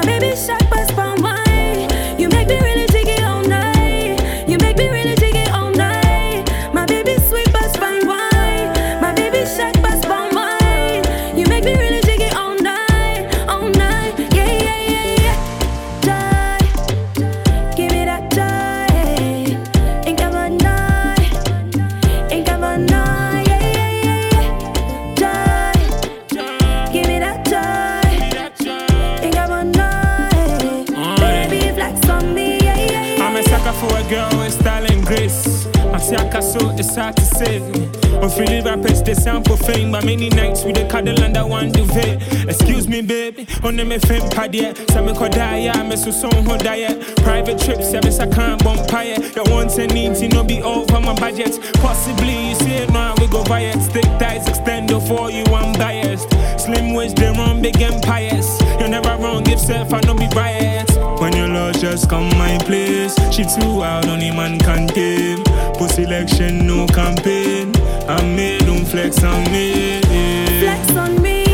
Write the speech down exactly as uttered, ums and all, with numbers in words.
baby shark pass palm wine. You make me really jiggy all night. You make me really jiggy all night. My baby sweet pass fine wine. My baby shark pass palm wine. You make me really jiggy all night, all night. Yeah, yeah, yeah, yeah. Joy, give me that joy. Ain't come a night, ain't come a night. Yeah, yeah, yeah, yeah. Joy, give me that joy. Ain't come a night. Baby, flex on me. Yeah, yeah, yeah. I'm a sucker for a girl with style and grace. I see I can so it's hard to say. I'm feeling rappers, they sound for fame. But many nights with the cuddle and that one duvet. Excuse me, baby, on them fame pad yet. Some could die, yeah, I'm so song who diet. Private trips, service I can't bump pie. The wants and needs, you know, be over my budget. Possibly, you see it now, we go buy it. Stick ties, extend for you, I'm biased. Slim waist, they run big empires. You're never wrong, give self, I know be biased. When your love just come my place. She too out, only man can tame. Post election, no campaign. I made them flex on me. Flex on me.